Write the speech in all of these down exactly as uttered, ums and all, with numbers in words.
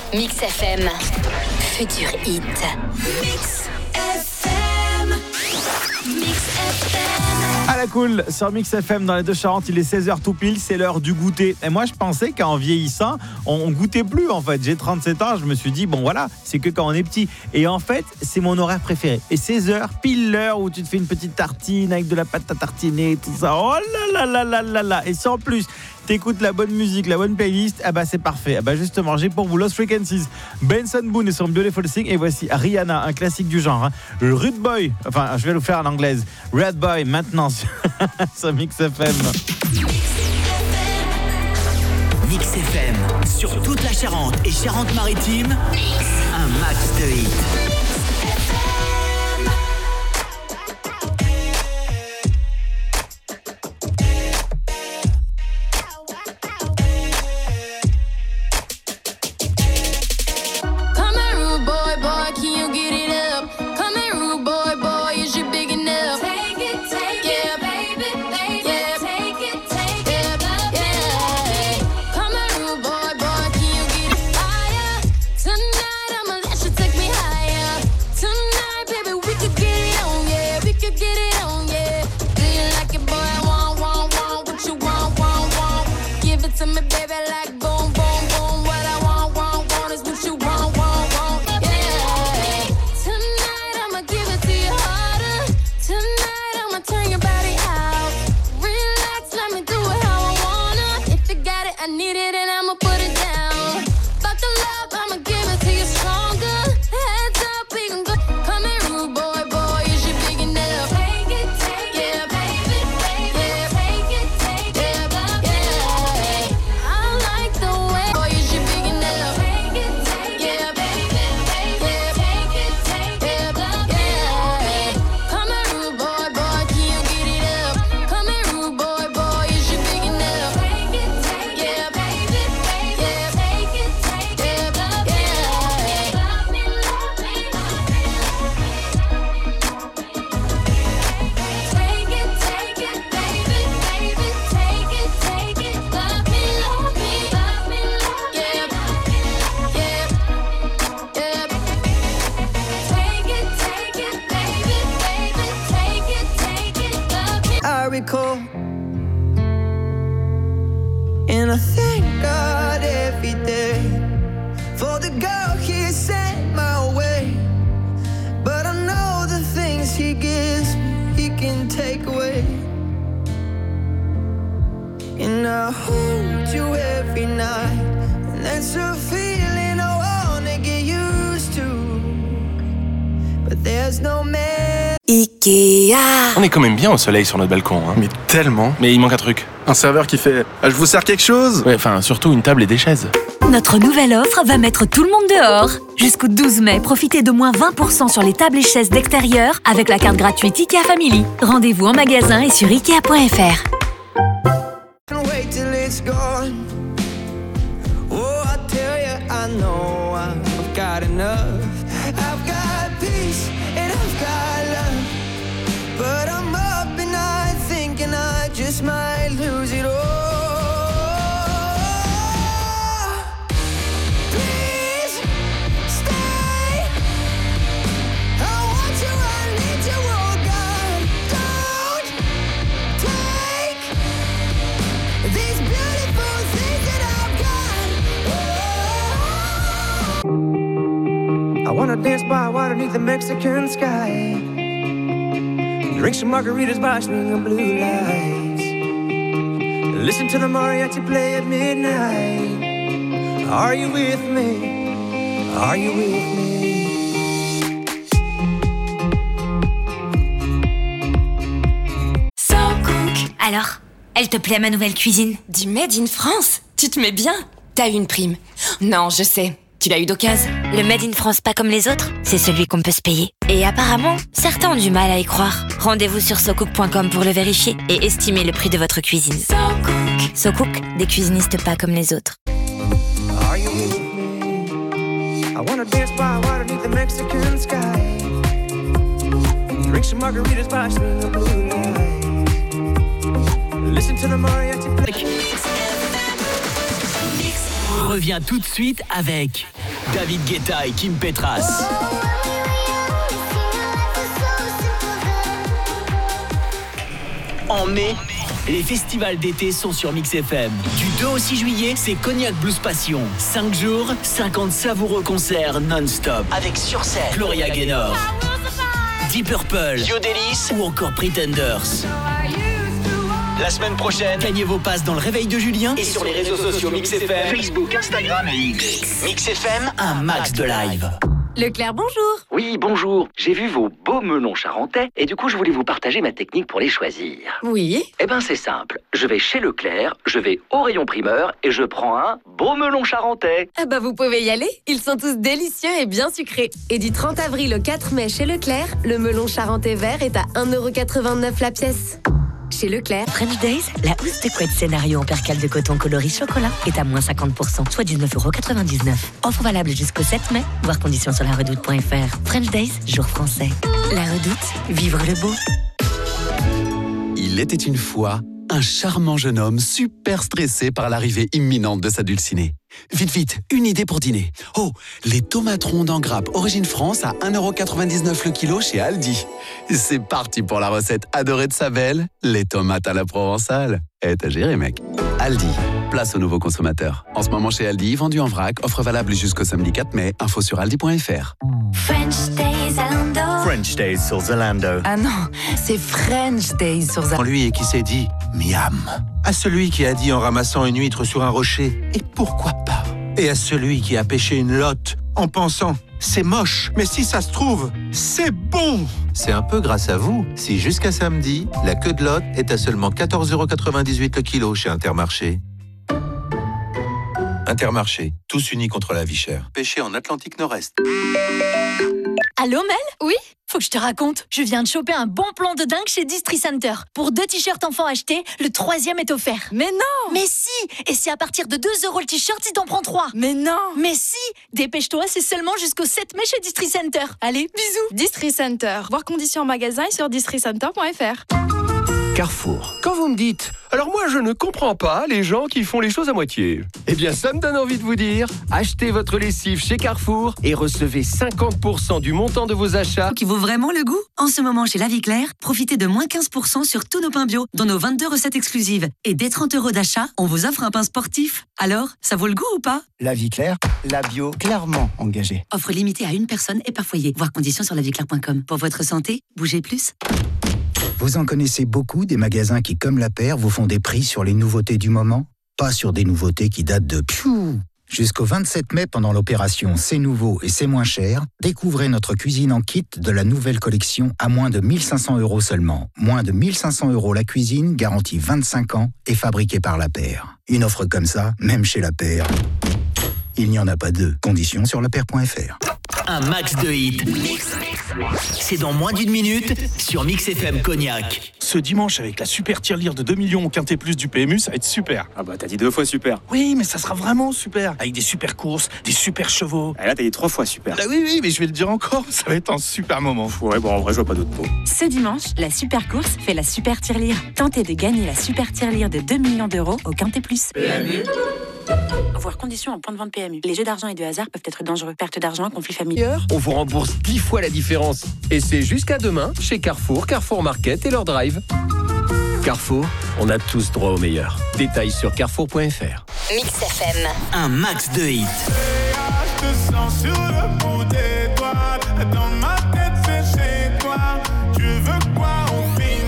Mix F M, futur hit. Mix F M, Mix F M. À la cool, sur Mix F M dans les Deux-Charentes, il est seize heures tout pile, c'est l'heure du goûter. Et moi, je pensais qu'en vieillissant, on, on goûtait plus en fait. J'ai trente-sept ans, je me suis dit, bon voilà, c'est que quand on est petit. Et en fait, c'est mon horaire préféré. Et seize heures, pile l'heure où tu te fais une petite tartine avec de la pâte à tartiner, tout ça. Oh là là là là là là. Et si en plus, t'écoutes la bonne musique, la bonne playlist, ah bah c'est parfait. Ah bah justement, j'ai pour vous Lost Frequencies, Benson Boone et son Beautiful Thing, et voici Rihanna, un classique du genre, hein. Rude Boy, enfin je vais le faire en anglaise, Red Boy maintenant sur, sur Mix F M. Mix F M, sur toute la Charente et Charente-Maritime, un max de hits. And I thank God every day for the girl He sent my way. But I know the things He gives me, He can take away. And I hold you every night, and that's a feeling I wanna get used to. But there's no man. Ikea. On est quand même bien au soleil sur notre balcon, hein. Mais tellement. Mais il manque un truc. Un serveur qui fait ah, « Je vous sers quelque chose ?» Ouais, enfin, surtout une table et des chaises. Notre nouvelle offre va mettre tout le monde dehors. Jusqu'au douze mai, profitez de moins vingt pour cent sur les tables et chaises d'extérieur avec la carte gratuite Ikea Family. Rendez-vous en magasin et sur ikea point f r. But I'm up and I thinking I just might lose it all. Please stay. I want you, I need you, oh God. Don't take these beautiful things that I've got. Oh. I wanna dance by water beneath the Mexican sky. Drink some margaritas by swinging blue lights. Listen to the mariachi play at midnight. Are you with me? Are you with me? So Cook. Alors, elle te plaît ma nouvelle cuisine? Du Made in France? Tu te mets bien? T'as eu une prime? Non, je sais. Tu l'as eu d'occasion? Le Made in France pas comme les autres, c'est celui qu'on peut se payer. Et apparemment, certains ont du mal à y croire. Rendez-vous sur so cook point com pour le vérifier et estimer le prix de votre cuisine. So Cook. So Cook, des cuisinistes pas comme les autres. Are you with me? I wanna dance by water beneath the Mexican sky. Drink some margaritas by swinging blue lights. Listen to the mariachi play. Reviens tout de suite avec David Guetta et Kim Petras. En mai, les festivals d'été sont sur Mix F M. Du deux au six juillet, c'est Cognac Blues Passion. cinq jours, cinquante savoureux concerts non-stop. Avec sur scène Gloria Gaynor, Deep Purple, Yodelis ou encore Pretenders. La semaine prochaine, gagnez vos passes dans le réveil de Julien et sur les réseaux sociaux Mix F M, Facebook, Instagram et X. Mix F M, un max de live. Leclerc, bonjour. Oui, bonjour. J'ai vu vos beaux melons charentais et du coup, je voulais vous partager ma technique pour les choisir. Oui. Eh ben, c'est simple. Je vais chez Leclerc, je vais au rayon primeur et je prends un beau melon charentais. Ah bah, vous pouvez y aller. Ils sont tous délicieux et bien sucrés. Et du trente avril au quatre mai chez Leclerc, le melon charentais vert est à un euro quatre-vingt-neuf la pièce. Chez Leclerc. French Days, la housse de couette scénario en percale de coton coloris chocolat est à moins cinquante pour cent, soit dix-neuf euros quatre-vingt-dix-neuf. Offre valable jusqu'au sept mai, voir conditions sur la redoute point f r. French Days, jour français. La Redoute, vivre le beau. Il était une fois un charmant jeune homme super stressé par l'arrivée imminente de sa dulcinée. Vite, vite, une idée pour dîner. Oh, les tomates rondes en grappe origine France à un euro quatre-vingt-dix-neuf le kilo chez Aldi. C'est parti pour la recette adorée de sa belle, les tomates à la provençale. Eh, t'as géré, mec. Aldi, place aux nouveaux consommateurs. En ce moment chez Aldi, vendu en vrac, offre valable jusqu'au samedi quatre mai, info sur aldi point f r. French Days Zalando. French Days sur Zalando. Ah non, c'est French Days sur Zalando. Lui et qui s'est dit miam. À celui qui a dit en ramassant une huître sur un rocher, et pourquoi pas? Et à celui qui a pêché une lotte en pensant, c'est moche, mais si ça se trouve, c'est bon. C'est un peu grâce à vous si jusqu'à samedi, la queue de lotte est à seulement quatorze euros quatre-vingt-dix-huit le kilo chez Intermarché. Intermarché, tous unis contre la vie chère. Pêché en Atlantique Nord-Est. Allô Mel? Oui? Faut que je te raconte. Je viens de choper un bon plan de dingue chez Distri Center. Pour deux t-shirts enfants achetés, le troisième est offert. Mais non! Mais si! Et c'est à partir de deux euros le t-shirt si t'en prends trois. Mais non! Mais si! Dépêche-toi, c'est seulement jusqu'au sept mai chez Distri Center. Allez, bisous! Distri Center. Voir conditions en magasin et sur distri center point f r. Carrefour. Quand vous me dites « Alors moi, je ne comprends pas les gens qui font les choses à moitié », eh bien, ça me donne envie de vous dire « Achetez votre lessive chez Carrefour et recevez cinquante pour cent du montant de vos achats. » Qui vaut vraiment le goût. En ce moment, chez La Vie Claire, profitez de moins quinze pour cent sur tous nos pains bio, dans nos vingt-deux recettes exclusives. Et dès trente euros d'achat, on vous offre un pain sportif. Alors, ça vaut le goût ou pas? La Vie Claire, la bio clairement engagée. Offre limitée à une personne et par foyer. Voir conditions sur la vie claire point com. Pour votre santé, bougez plus. Vous en connaissez beaucoup des magasins qui, comme La Paire, vous font des prix sur les nouveautés du moment? Pas sur des nouveautés qui datent de piou. Jusqu'au vingt-sept mai, pendant l'opération C'est nouveau et c'est moins cher, découvrez notre cuisine en kit de la nouvelle collection à moins de mille cinq cents euros seulement. Moins de mille cinq cents euros la cuisine, garantie vingt-cinq ans et fabriquée par La Paire. Une offre comme ça, même chez La Paire, il n'y en a pas deux. Conditions sur la paire point f r. Un max de hits. C'est dans moins d'une minute sur Mix F M Cognac. Ce dimanche, avec la super tirelire de deux millions au Quintet Plus du P M U, ça va être super. Ah bah t'as dit deux fois super. Oui, mais ça sera vraiment super. Avec des super courses, des super chevaux. Et là t'as dit trois fois super. Ah oui, oui, mais je vais le dire encore, ça va être un super moment. Ouais, bon en vrai je vois pas d'autre mot. Ce dimanche, la super course fait la super tirelire. Tentez de gagner la super tirelire de deux millions d'euros au Quintet Plus. P M U. Voir conditions en point de vente P M U. Les jeux d'argent et de hasard peuvent être dangereux. Perte d'argent, conflit familial. On vous rembourse dix fois la différence. Et c'est jusqu'à demain chez Carrefour, Carrefour Market et leur drive. Carrefour, on a tous droit au meilleur. Détails sur carrefour point f r. Mix F M. Un max de hits. Je te sens sur le bout des doigts. Dans ma tête, c'est chez toi. Tu veux quoi au final?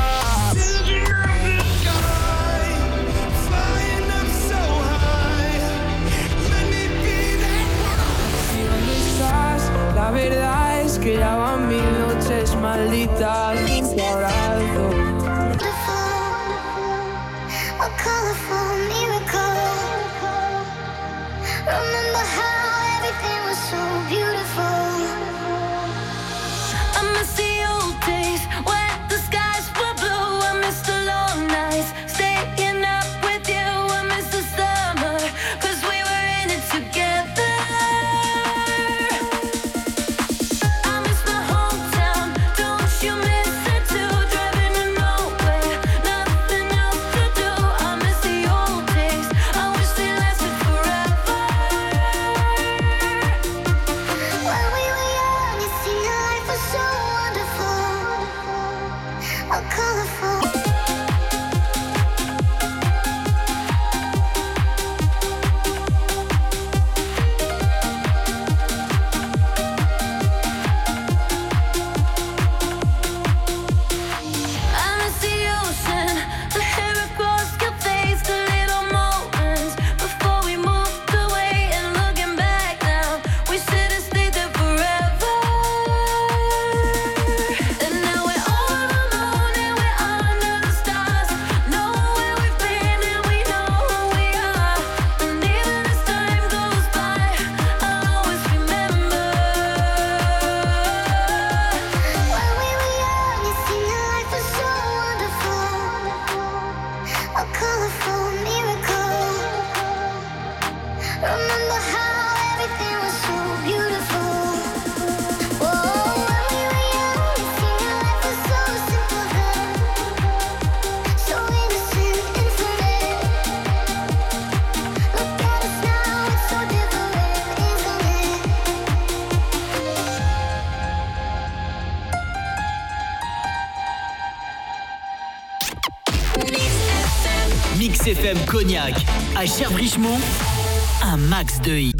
La verdad es que ya van mil noches malditas sin tu abrazo. A colorful miracle. Remember how everything was so beautiful. I miss the old days when the skies were blue. I miss the long nights staying up with you. I miss the summer 'cause we were in it together. I miss my hometown, don't you miss it too? F M Cognac. À Cherbrichemont, un max de hits.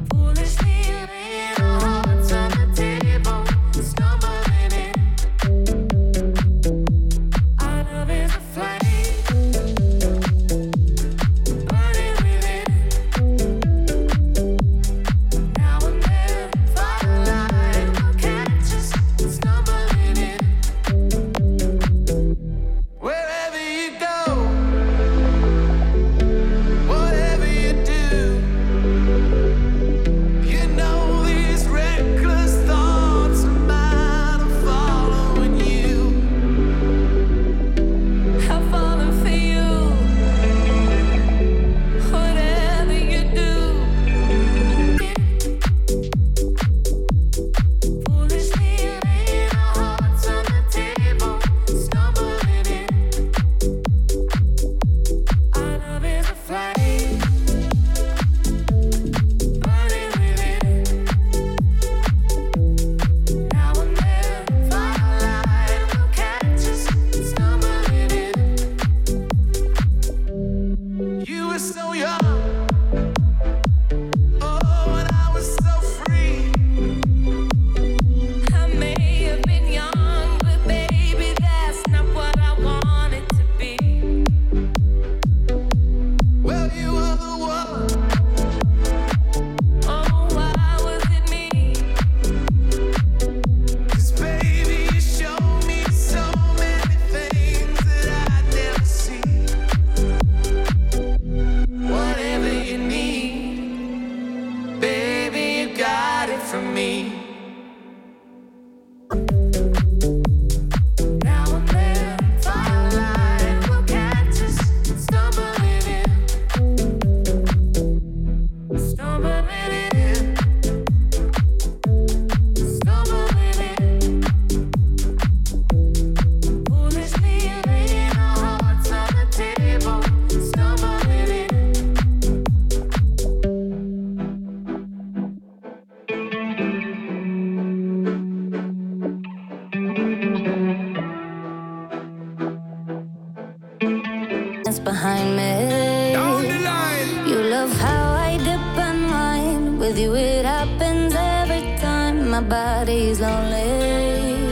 Behind me, down the line. You love how I dip and wine. With you it happens every time. My body's lonely,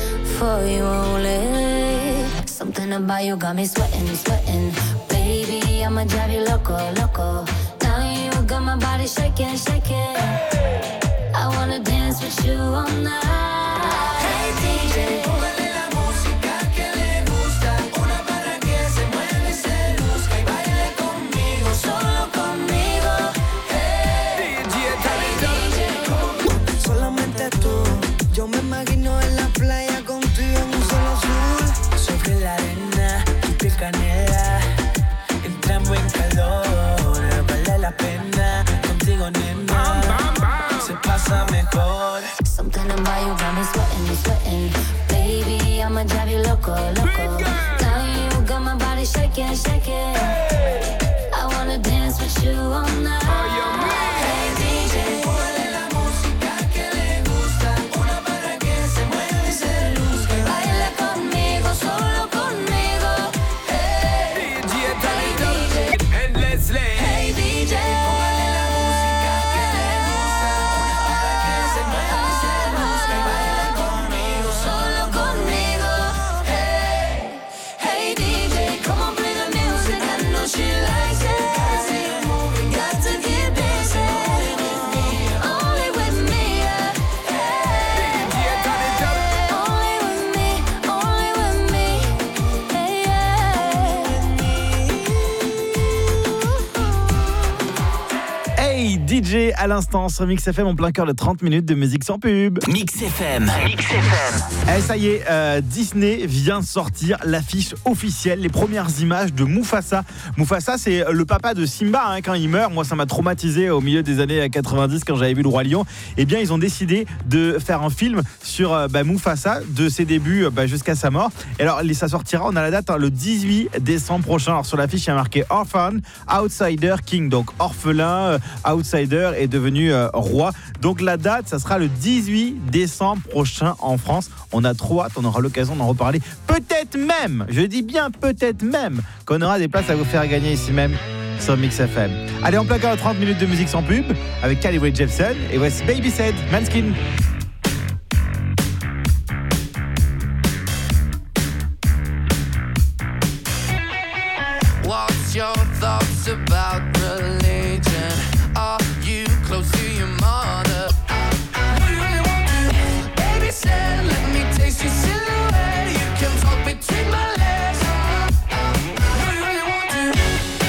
for you only. Something about you got me sweating, sweating. Baby, I'ma drive you loco, loco. Now you got my body shaking, shaking. I wanna dance with you all night. Hey D J, canela, entramos en calor, vale la pena, contigo nena, se pasa mejor. Something about you got me sweating, sweating. Baby, I'ma drive you loco, loco. Now you got my body shaking, shaking. I wanna dance with you all night. Hey D J, ponle la música que le gusta, una para que se mueva y se luzca. Baila conmigo, solo conmigo. Hey D J, ponle la música que le gusta, una para que se mueva y se luzca y baila conmigo, solo conmigo. Hey, hey D J, come on play the music, I know she likes it. Got to get busy, only with me, yeah. Hey, only with me, only with me, hey, yeah. Hey D J à l'instant sur Mix F M en plein cœur de trente minutes de musique sans pub. Mix F M. Mix F M. Eh, ça y est, euh, Disney vient de sortir l'affiche officielle, les premières images de Mufasa. Mufasa, c'est le papa de Simba hein, quand il meurt. Moi, ça m'a traumatisé au milieu des années quatre-vingt-dix quand j'avais vu Le Roi Lion. Eh bien, ils ont décidé de faire un film sur euh, bah, Mufasa, de ses débuts euh, bah, jusqu'à sa mort. Et alors, ça sortira, on a la date hein, le dix-huit décembre prochain. Alors, sur l'affiche, il y a marqué Orphan, Outsider, King. Donc, orphelin, euh, outsider. outsider est devenu euh, roi. Donc la date, ça sera le dix-huit décembre prochain en France. On a trop hâte, on aura l'occasion d'en reparler. Peut-être même, je dis bien peut-être même, qu'on aura des places à vous faire gagner ici même sur Mix F M. Allez, on plaque à trente minutes de musique sans pub avec Carly Rae Jepsen et voici Baby Said, Manskin. What's your thoughts about religion? Are you close to your mother? What do you really want to? Baby said, let me taste your silhouette. You can talk between my legs. What do you really want to?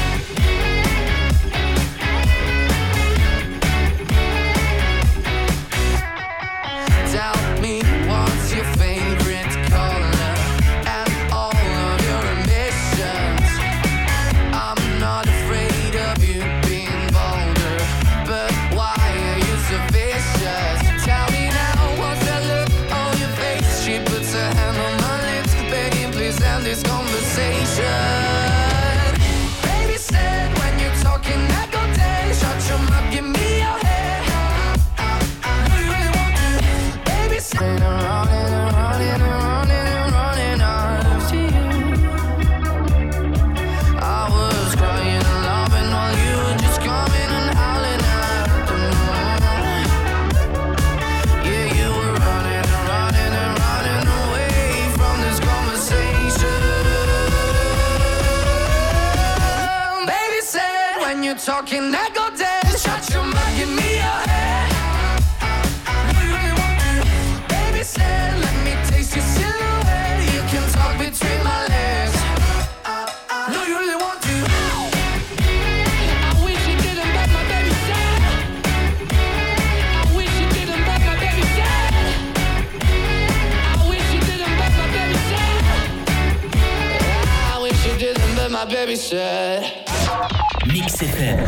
Tell me what's your favorite color and all of your ambitions. I'm not afraid of you being bolder, but why are you so vicious? Tell me now, what's that look on your face? She puts her hand on my lips, begging please end this conversation. Baby said, when you're talking I go dead. Shut your mouth, give me your head. What do you really want to? Baby said, I'm running and running and running and running after you. I was crying and laughing while you were just coming and howling after me. Yeah, you were running and running and running away from this conversation. Baby said, when you're talking I go dead. Shut your mouth, give me your head. What do you really want to? Baby said, let me taste your silhouette. You can talk between my legs. No, you really want to. I wish you didn't, but my baby said. I wish you didn't, but my baby said. I wish you didn't, but my baby said. I wish you didn't, but my baby said. Mix F M.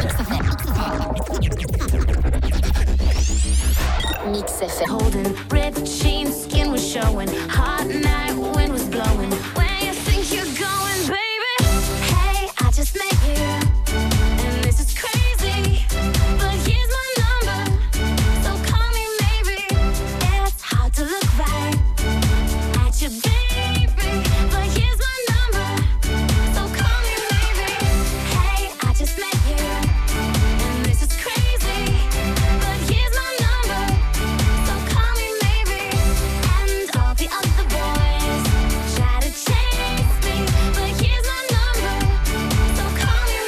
Mix F M. Holding ripped jeans, skin was showing. Hot night, wind was blowing. Where you think you're going, baby? Hey, I just met you, and this is crazy. But here's my number, so call me maybe. It's hard to look right at you, baby. But here's my number, so call me maybe. Hey, I just met you, and this is crazy. But here's my number, so call me maybe. And all the other boys try to chase me, but here's my number, so call me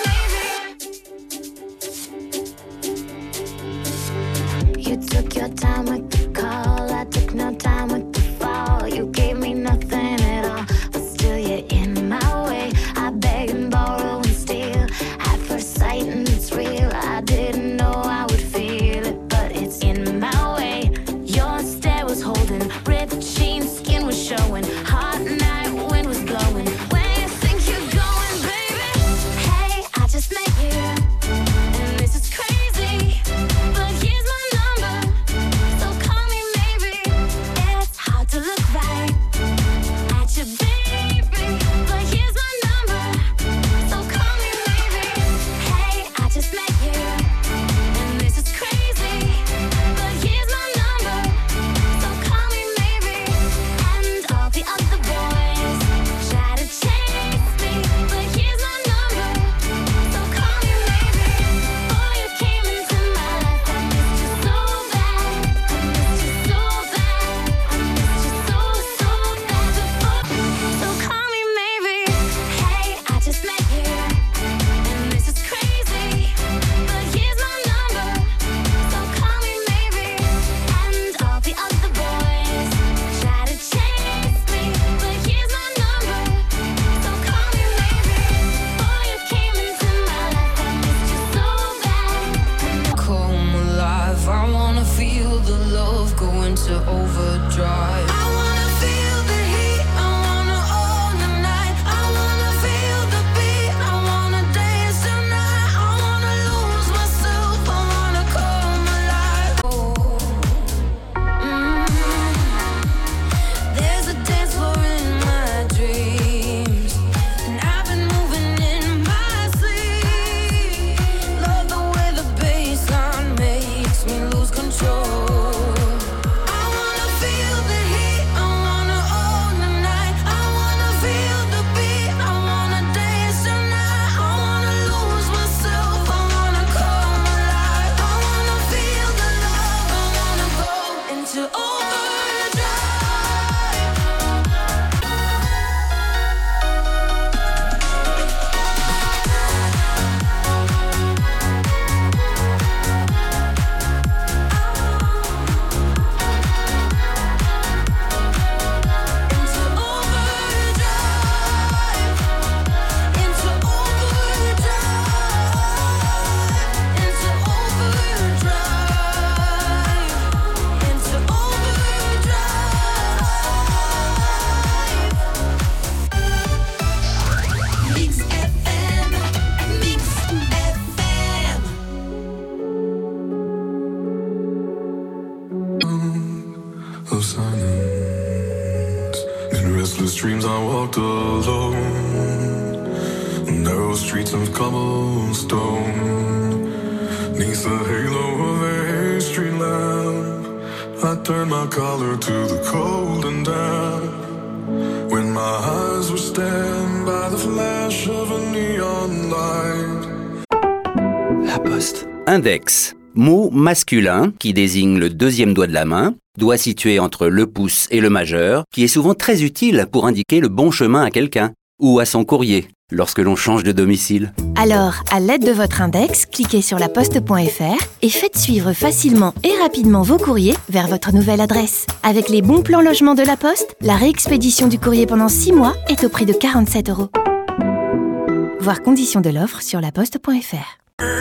maybe. You took your time with the call, I took no time with the fall. You gave me nothing at all, but still you're in my way. I beg and borrow and steal at first sight, and it's real. I didn't know I would feel it, but it's in my way. Your stare was holding, ripped jeans, skin was showing. Hot night, wind was blowing. Where you think you're going, baby? Hey, I just met you, and this is crazy. But here's my number, so call streams I walked alone, narrow streets of cobblestone, neath the halo of a street lamp, I turned my collar to the cold and damp. When my eyes were stabbed by the flash of a neon light. La Poste. Index. Mot masculin qui désigne le deuxième doigt de la main, doigt situé entre le pouce et le majeur, qui est souvent très utile pour indiquer le bon chemin à quelqu'un ou à son courrier lorsque l'on change de domicile. Alors, à l'aide de votre index, cliquez sur laposte point f r et faites suivre facilement et rapidement vos courriers vers votre nouvelle adresse. Avec les bons plans logement de la Poste, la réexpédition du courrier pendant six mois est au prix de quarante-sept euros. Voir conditions de l'offre sur laposte point f r.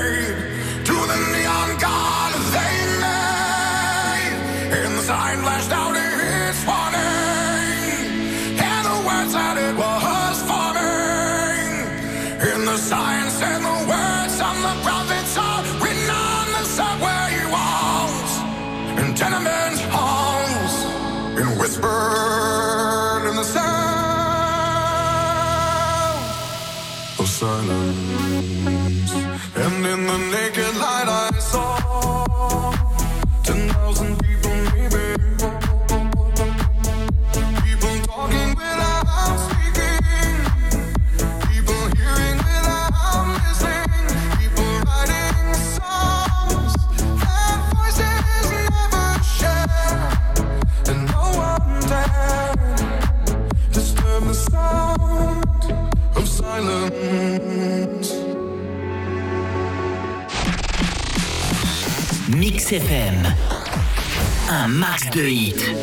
Signs and the words on the prophets are written on the subway walls, in tenement halls, and whispered in the sound of silence. And in the naked light I saw ten thousand people, maybe, people talking without speaking, people hearing listening, people writing songs that voices never share, and no one dared disturb the sound of silence. Mix F M, un max de hits.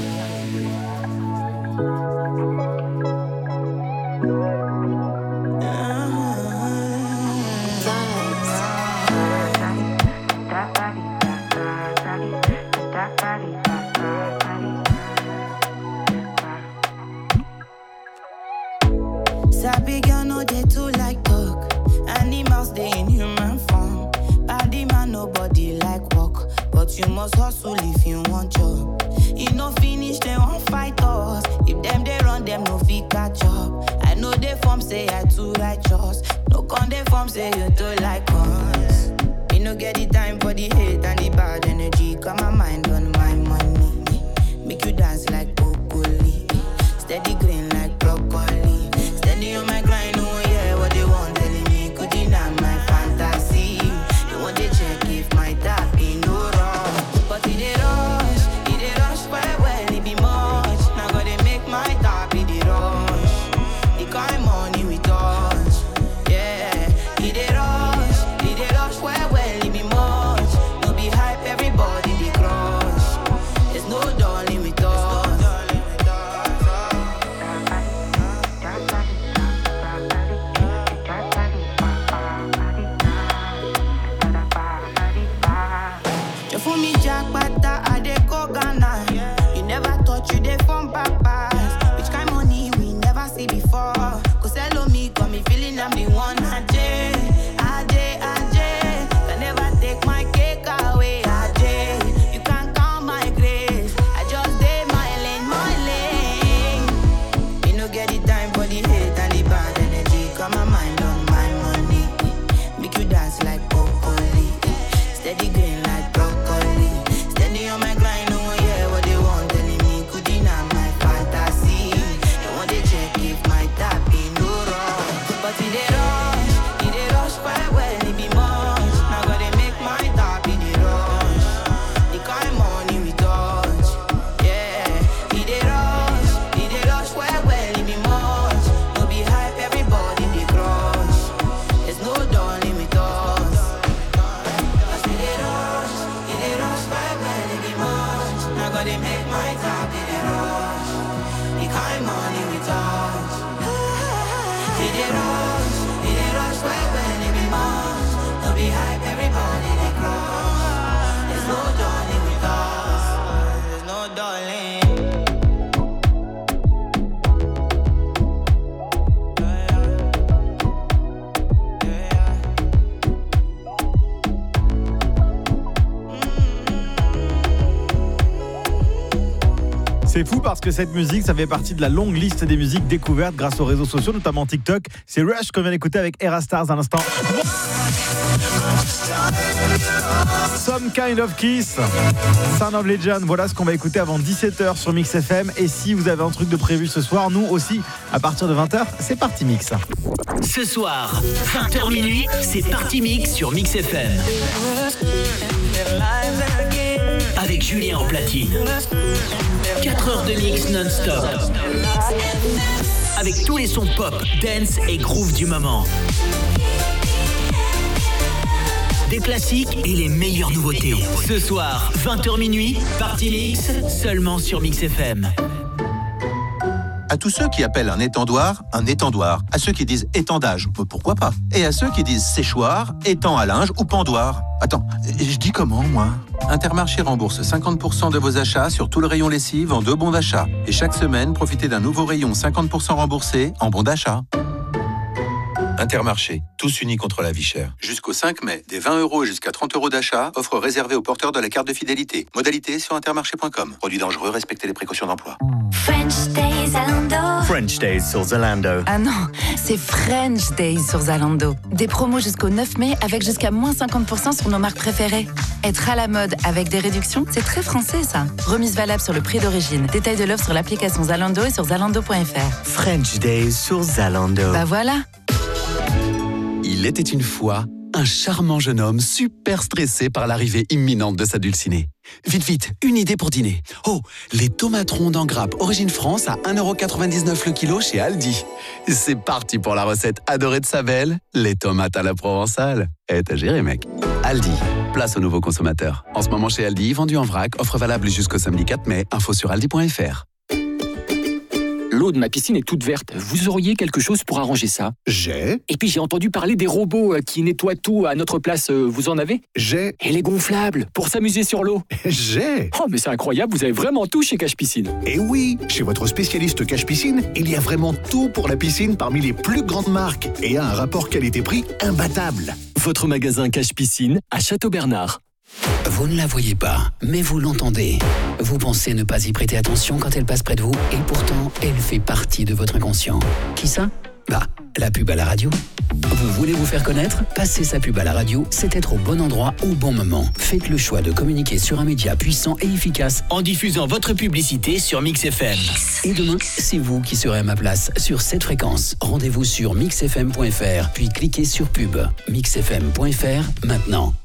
Sabi girl no dey too like talk. Animals dey in human form. Body man nobody like work, but you must hustle if you want job. E no finish dem wan fight us. If dem dey run dem no fit catch up. I know dey form say I too righteous. No con dey form say you too like us. Me no get the time for the hate and the bad energy. Got my mind on my money. Make you dance like broccoli. Steady green like broccoli. Steady on my grind, oh yeah, what they want telling me could deny my fantasy. They want to check if my tap be no wrong. But it dey rush, it dey rush well well, it be much. Now gotta make my tap, it dey rush. The kind money we touch, yeah. It dey rush, it dey C'est fou parce que cette musique, ça fait partie de la longue liste des musiques découvertes grâce aux réseaux sociaux, notamment TikTok. C'est Rush qu'on vient d'écouter avec Era Stars à l'instant. Some Kind of Kiss, Sound of Legend, voilà ce qu'on va écouter avant dix-sept heures sur Mix F M. Et si vous avez un truc de prévu ce soir, nous aussi, à partir de vingt heures, c'est parti Mix. Ce soir, vingt heures minuit, c'est Party Mix sur Mix F M. Avec Julien en platine. quatre heures de mix non-stop. Avec tous les sons pop, dance et groove du moment. Des classiques et les meilleures nouveautés. Ce soir, vingt heures minuit, Party Mix, seulement sur Mix F M. À tous ceux qui appellent un étendoir un étendoir, à ceux qui disent étendage, pourquoi pas, et à ceux qui disent séchoir, étang à linge ou pendoir. Attends, je dis comment moi ? Intermarché rembourse cinquante pour cent de vos achats sur tout le rayon lessive en deux bons d'achat. Et chaque semaine, profitez d'un nouveau rayon cinquante pour cent remboursé en bons d'achat. Intermarché, tous unis contre la vie chère. Jusqu'au cinq mai, des vingt euros jusqu'à trente euros d'achat, offre réservée aux porteurs de la carte de fidélité. Modalité sur intermarché point com. Produit dangereux, respectez les précautions d'emploi. French Days Zalando. French Days sur Zalando. Ah non, c'est French Days sur Zalando. Des promos jusqu'au neuf mai avec jusqu'à moins cinquante pour cent sur nos marques préférées. Être à la mode avec des réductions, c'est très français ça. Remise valable sur le prix d'origine. Détail de l'offre sur l'application Zalando et sur zalando point f r. French Days sur Zalando. Bah voilà. Il était une fois un charmant jeune homme super stressé par l'arrivée imminente de sa dulcinée. Vite, vite, une idée pour dîner. Oh, les tomates rondes en grappe Origine France à un euro quatre-vingt-dix-neuf le kilo chez Aldi. C'est parti pour la recette adorée de sa belle, les tomates à la provençale. Eh, t'as géré, mec. Aldi, place aux nouveaux consommateurs. En ce moment chez Aldi, vendu en vrac, offre valable jusqu'au samedi quatre mai. Info sur aldi point f r. L'eau de ma piscine est toute verte. Vous auriez quelque chose pour arranger ça? J'ai. Et puis j'ai entendu parler des robots qui nettoient tout à notre place. Vous en avez? J'ai. Et les gonflables pour s'amuser sur l'eau? J'ai. Oh mais c'est incroyable, vous avez vraiment tout chez Cache Piscine. Et oui, chez votre spécialiste Cache Piscine, il y a vraiment tout pour la piscine parmi les plus grandes marques et à un rapport qualité-prix imbattable. Votre magasin Cache Piscine à Château-Bernard. Vous ne la voyez pas, mais vous l'entendez. Vous pensez ne pas y prêter attention quand elle passe près de vous, et pourtant, elle fait partie de votre inconscient. Qui ça? Bah, la pub à la radio. Vous voulez vous faire connaître? Passer sa pub à la radio, c'est être au bon endroit au bon moment. Faites le choix de communiquer sur un média puissant et efficace en diffusant votre publicité sur Mix F M. Et demain, c'est vous qui serez à ma place sur cette fréquence. Rendez-vous sur mix f m point f r, puis cliquez sur pub. mix f m point f r, maintenant.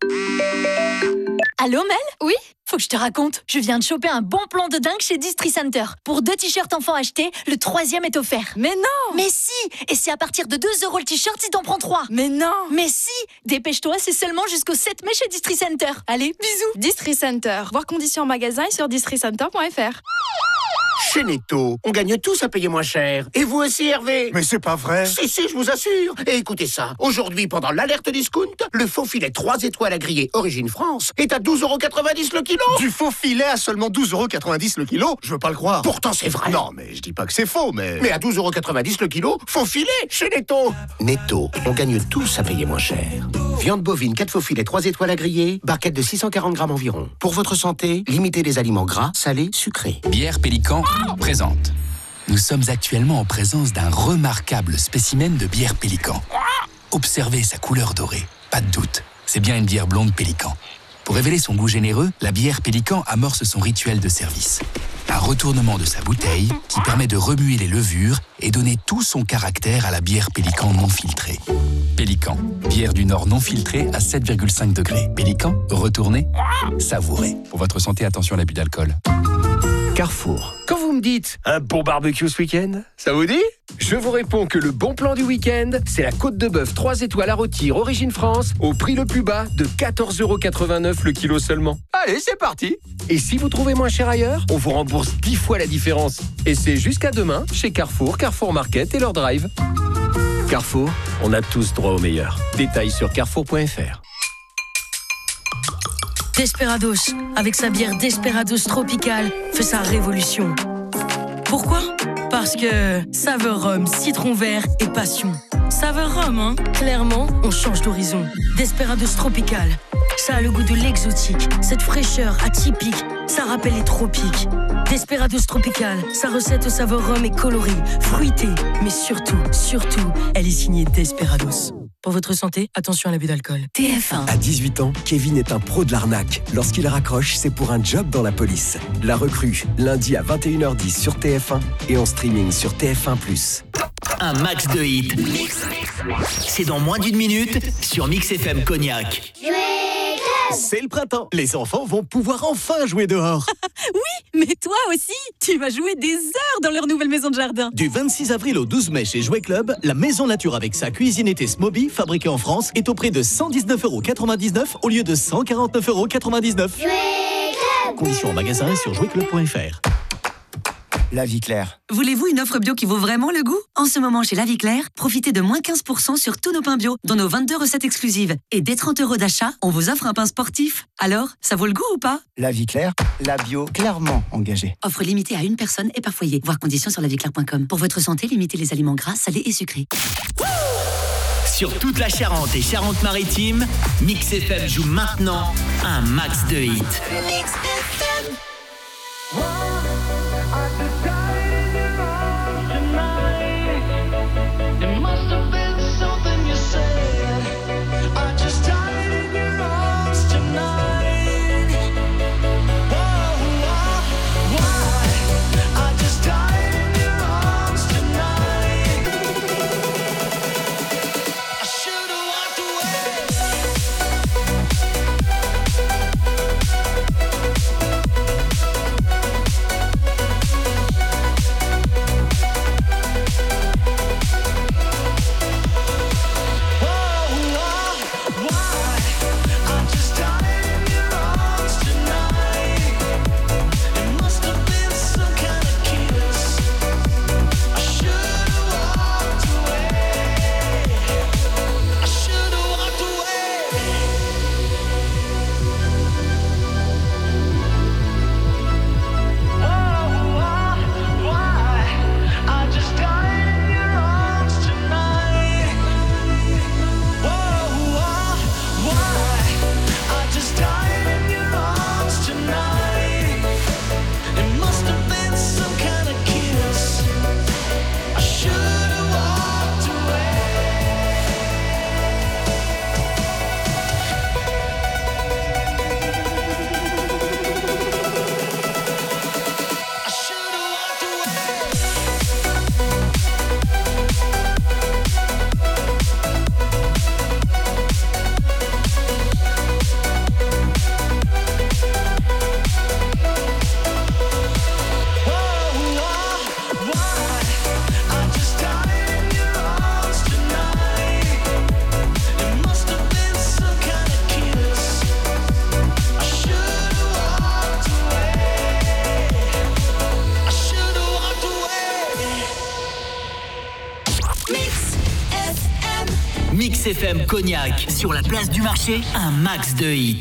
Allô Mel? Oui? Faut que je te raconte, je viens de choper un bon plan de dingue chez Distri-Center. Pour deux t-shirts enfants achetés, le troisième est offert. Mais non! Mais si! Et c'est à partir de deux euros le t-shirt si t'en prends trois. Mais non! Mais si! Dépêche-toi, c'est seulement jusqu'au sept mai chez Distri-Center. Allez, bisous! Distri-Center. Voir conditions en magasin et sur distri center point f r. Chez Netto, on gagne tous à payer moins cher. Et vous aussi, Hervé? Mais c'est pas vrai. Si, si, je vous assure. Et écoutez ça. Aujourd'hui, pendant l'alerte discount, le faux filet trois étoiles à griller Origine France est à douze euros quatre-vingt-dix le kilo. Du faux filet à seulement douze euros quatre-vingt-dix le kilo? Je veux pas le croire. Pourtant, c'est vrai. Non, mais je dis pas que c'est faux, mais... Mais à douze euros quatre-vingt-dix le kilo, faux filet chez Netto. Netto, on gagne tous à payer moins cher. Viande bovine, quatre faux filets, trois étoiles à griller, barquette de six cent quarante grammes environ. Pour votre santé, limitez les aliments gras, salés, sucrés. Bière Pélican présente. Nous sommes actuellement en présence d'un remarquable spécimen de bière Pélican. Observez sa couleur dorée. Pas de doute, c'est bien une bière blonde Pélican. Pour révéler son goût généreux, la bière Pélican amorce son rituel de service. Un retournement de sa bouteille qui permet de remuer les levures et donner tout son caractère à la bière Pélican non filtrée. Pélican, bière du Nord non filtrée à sept virgule cinq degrés. Pélican, retournez, savourez. Pour votre santé, attention à l'abus d'alcool. Carrefour. Quand vous me dites un bon barbecue ce week-end, ça vous dit? Je vous réponds que le bon plan du week-end, c'est la côte de bœuf trois étoiles à rôtir Origine France au prix le plus bas de quatorze euros quatre-vingt-neuf le kilo seulement. Allez, c'est parti. Et si vous trouvez moins cher ailleurs, on vous rembourse dix fois la différence. Et c'est jusqu'à demain chez Carrefour, Carrefour Market et leur drive. Carrefour, on a tous droit au meilleur. Détails sur carrefour point f r. Desperados, avec sa bière Desperados Tropical, fait sa révolution. Pourquoi? Parce que saveur rhum, citron vert et passion. Saveur rhum, hein? Clairement, on change d'horizon. Desperados Tropical. Ça a le goût de l'exotique, cette fraîcheur atypique, ça rappelle les tropiques. Desperados Tropical, sa recette au saveur rhum et coloris, fruitée, mais surtout, surtout, elle est signée Desperados. Pour votre santé, attention à l'abus d'alcool. T F un. À dix-huit ans, Kevin est un pro de l'arnaque. Lorsqu'il raccroche, c'est pour un job dans la police. La recrue, lundi à vingt et une heures dix sur T F un et en streaming sur T F un plus. Un max de hits. C'est dans moins d'une minute sur Mix F M Cognac. C'est le printemps. Les enfants vont pouvoir enfin jouer dehors. Oui, mais toi aussi, tu vas jouer des heures dans leur nouvelle maison de jardin. Du vingt-six avril au douze mai chez Jouet Club, la Maison Nature avec sa cuisine été Smoby, fabriquée en France, est au prix de cent dix-neuf euros quatre-vingt-dix-neuf au lieu de cent quarante-neuf euros quatre-vingt-dix-neuf. Conditions en magasin et sur jouet club point f r. La Vie Claire. Voulez-vous une offre bio qui vaut vraiment le goût? En ce moment, chez La Vie Claire, profitez de moins quinze pour cent sur tous nos pains bio, dont nos vingt-deux recettes exclusives. Et dès trente euros d'achat, on vous offre un pain sportif. Alors, ça vaut le goût ou pas? La Vie Claire, la bio clairement engagée. Offre limitée à une personne et par foyer. Voir conditions sur la vie claire point com. Pour votre santé, limitez les aliments gras, salés et sucrés. Sur toute la Charente et Charente-Maritime, Mix F M joue maintenant un max de hits. Mix F M. Mix F M Cognac, sur la place du marché, un max de hits.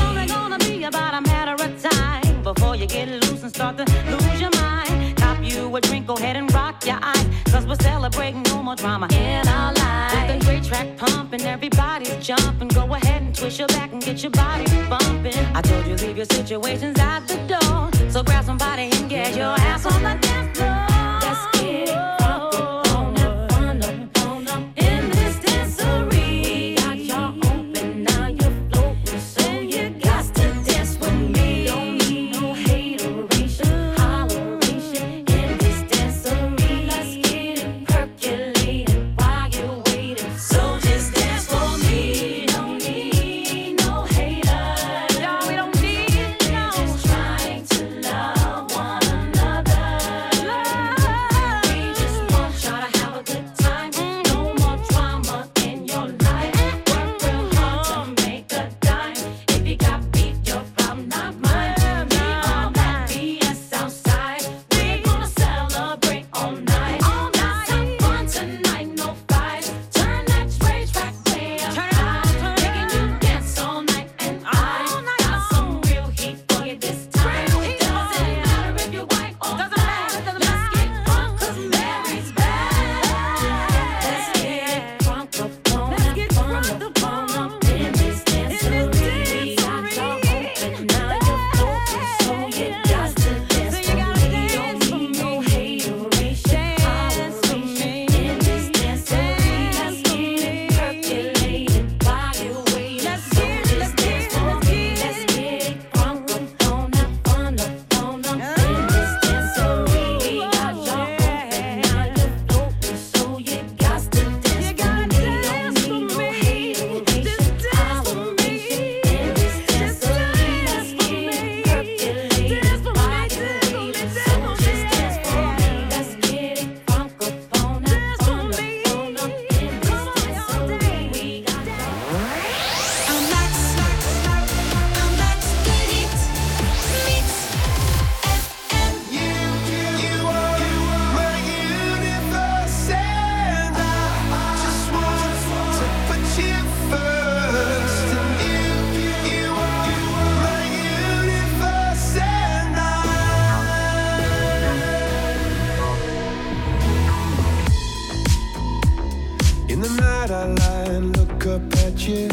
Before you get loose and start to lose your mind, cop you you a drink, go ahead and rock your eyes. Cause we're celebrating no more drama in our lives. With a great track pumping, everybody's jumping. Go ahead and twist your back and get your body bumping. I told you leave your situations at the door. So grab somebody and get your ass on the dance floor. Let's get it crunk up on up, fun up, on up in this dancery. Got y'all open, now you're floating, so you got to dance with me. Don't need no hateration, holleration in this dancery. Let's get it percolating while you're waiting. So just dance for me. Don't need no haters. No, we don't need no. Just trying to love one another. We just want y'all to have a good time. No more drama in your life. Work real hard to make a dime. If you got beef, your problem, not mine. We all that B S outside. We gonna celebrate all night. All night, have fun tonight, no fights. Turn that rage back way up high. Making you dance all night, and I got some real heat for you this time. It doesn't matter if you're white or black. Let's get crunk 'cause Mary's back. Let's get crunk up on up, fun up on up in this dancery. We got y'all open, now you're floating, so you got to dance for me. Don't need no hateration, holleration in this dancery. Let's get it percolating while you're waiting. So just dance for me. Let's get it crunk up on up, fun up on up in this dancery. We got y'all open, now you're floating, so you got to dance for me. Don't need no hateration, holleration in this dancery. Let's get it percolating while you're waiting. So just dance for me. Let's get it crunk up on up, fun up on up in this dancery. We got I'm Max, I'm Max the hit. Mix F M. You, you are my universe, and I just want to put you first. And you, you are my universe, and I. In the night I lie and look up at you.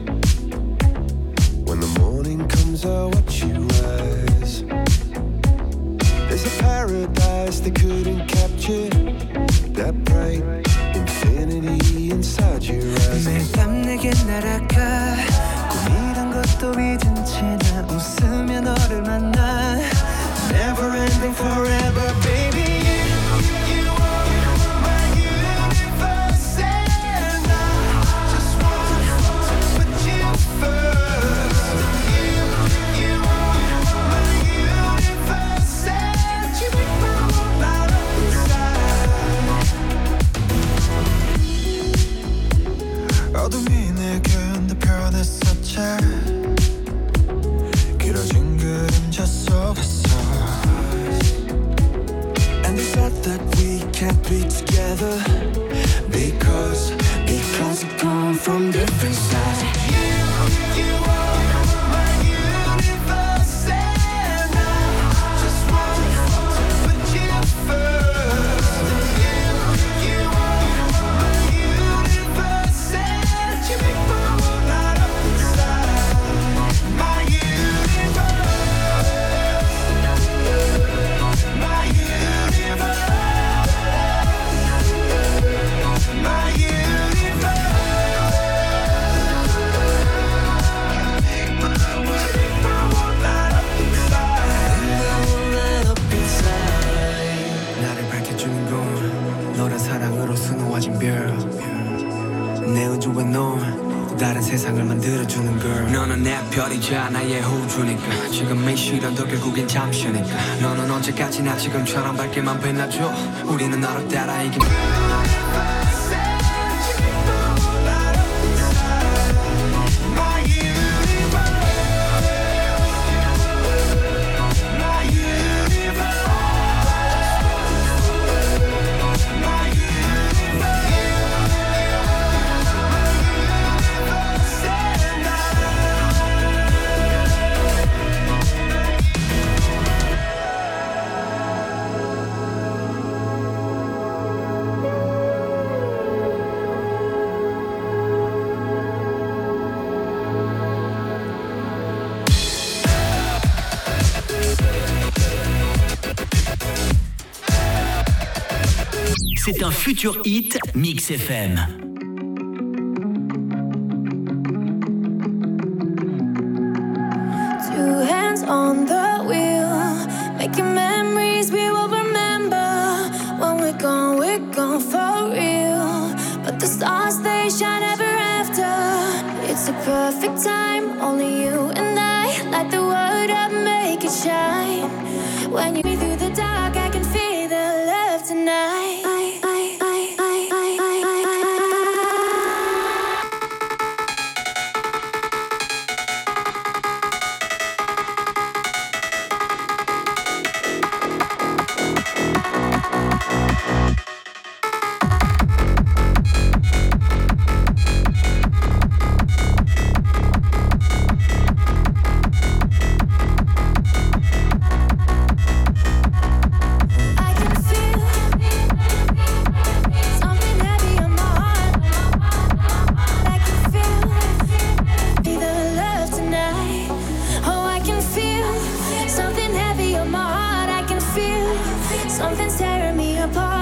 When the morning comes, I watch you rise. There's a paradise they couldn't capture. That bright infinity inside your eyes. 매일 밤 내게 날아가 꿈이란 것도 잊은 채 나 웃으며 너를 만나 Never ending forever, baby. You, you are my universe, and I just want to put you first. You, you are my universe, and you make my world light up inside. 어둠이 내겐 더 변했었지. 길어진 그림자 속에서. And they said that we can't be together because, because we come from different sides. You, you are my universe, and I just want to put you first. You, you are my universe, and you make my world light up inside. My universe, my universe, my universe. 나를 밝혀주는 건 너란 사랑으로 수놓아진 별. 내 우주와 넌 다른 세상을 만들어주는 걸. 너는 내 별이자 나의 호주니까 지금의 시련도 결국엔 잠시니까. 너는 언제까지나 지금처럼 밝게만 빛나줘. 우리는 너를 따라 이긴 C'est un futur hit Mix F M. Two hands on the wheel, making memories we will remember. When we're gone, we're gone for real. But the stars, they shine ever after. It's a perfect time, only you and I. Light the world up, make it shine. When you me through the dark, I can feel the love tonight. I, I, I, I, I, I, I, I. Something's tearing me apart.